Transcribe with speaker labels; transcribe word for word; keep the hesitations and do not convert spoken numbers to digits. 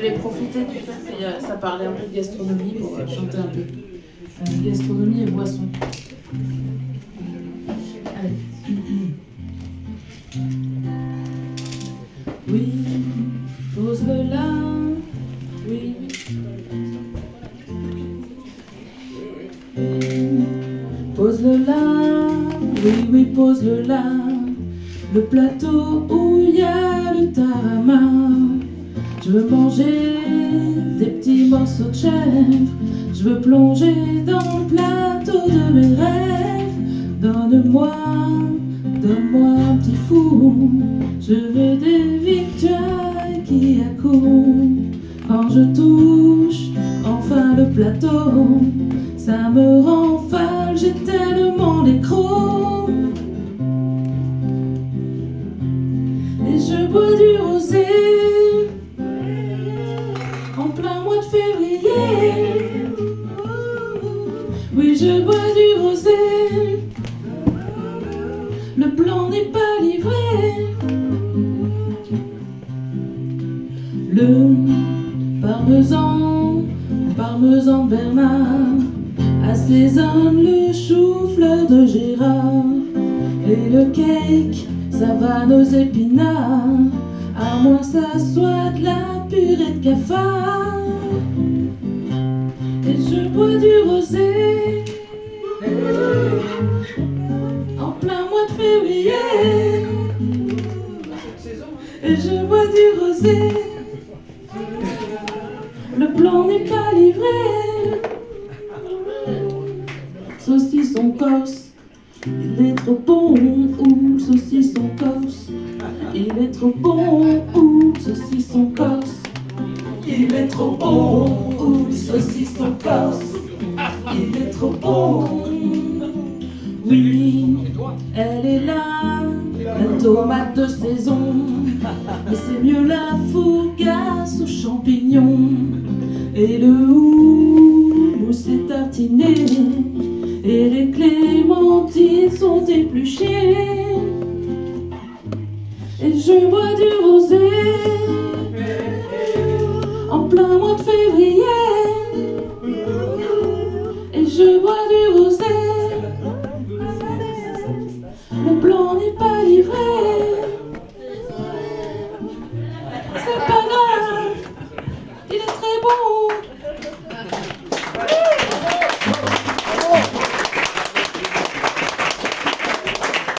Speaker 1: j'avais profité du fait que euh, ça parlait un peu de gastronomie pour euh, chanter un peu. Euh, gastronomie et boisson. Allez. Oui, pose-le là, oui. Pose-le là, oui, oui, pose-le là. Le plateau où il y a le tarama. Je veux manger des petits morceaux de chèvre. Je veux plonger dans le plateau de mes rêves. Donne-moi, donne-moi un petit fou. Je veux des victoires qui accourent. Quand je touche enfin le plateau, ça me rend folle, j'ai tellement les crocs. Et je bois du rosé en plein mois de février. Oui, je bois du rosé, le blanc n'est pas livré. Le parmesan, parmesan Bernard assaisonne le chou-fleur de Gérard. Et le cake, ça va nos épinards, à moins que ça soit de la purée de cafard. Et je bois du rosé en plein mois de février. Et je bois du rosé, le blanc n'est pas livré. Saucisson corse, il est trop bon, ou saucisson corse. Il est trop bon, ou saucisson corse. Il est trop bon, ou saucisson corse. Il est trop bon. Oui, elle est là, la tomate de saison. Mais c'est mieux la fougasse aux champignons. Et le houmous est tartiné. Et les clémentines sont épluchées. Et je bois du